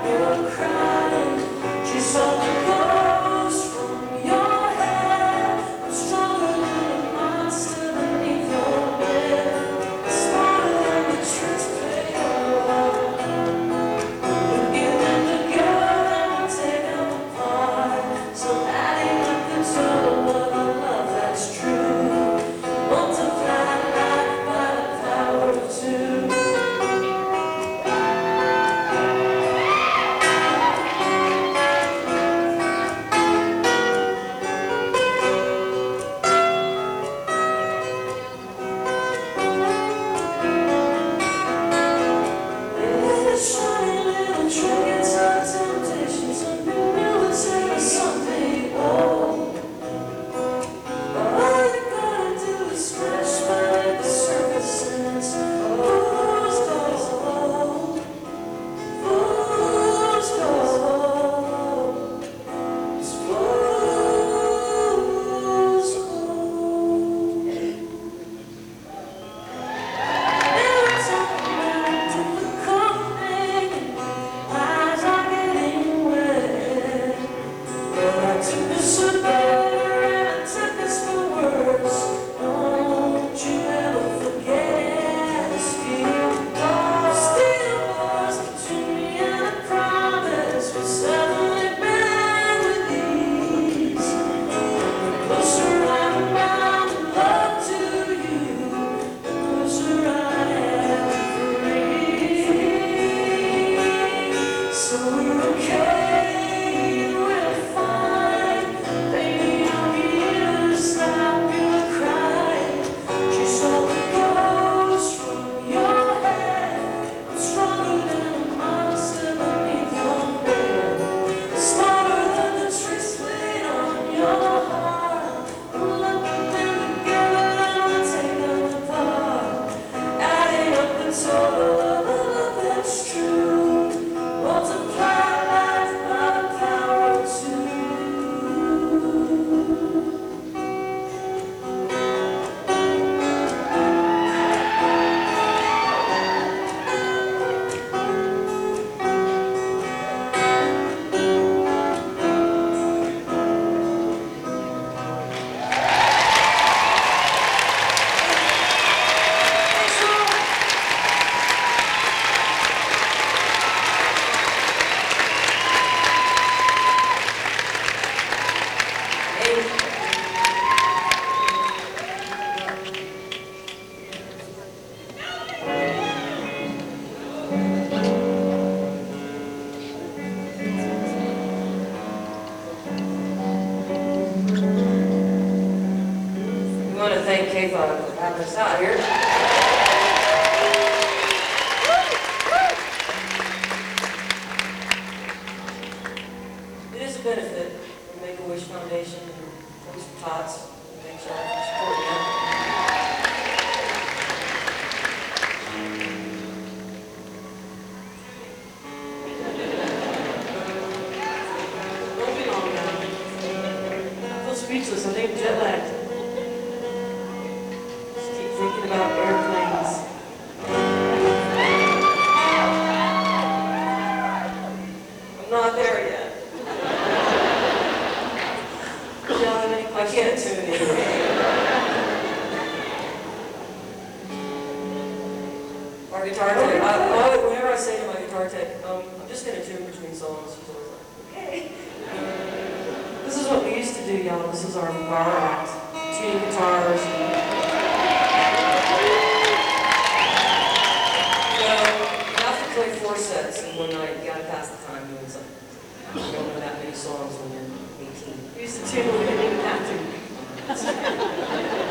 thank KFOG for having us out here. It is a benefit for Make-A-Wish Foundation and Voice for Tots. Thanks y'all for supporting that. Don't be long now. I feel speechless. I think I'm jet lagged. Just keep thinking about airplanes. I'm not there yet. I can't tune in. Our guitar tech, whenever I say to my guitar tech, I'm just going to tune between songs, she's always like, okay. This is what we used to do, y'all. This is our act. Tuning guitars. You have to play 4 sets in one night. You got to pass the time doing something. You don't know that many songs when you're 18. We used to tune when we didn't even have to.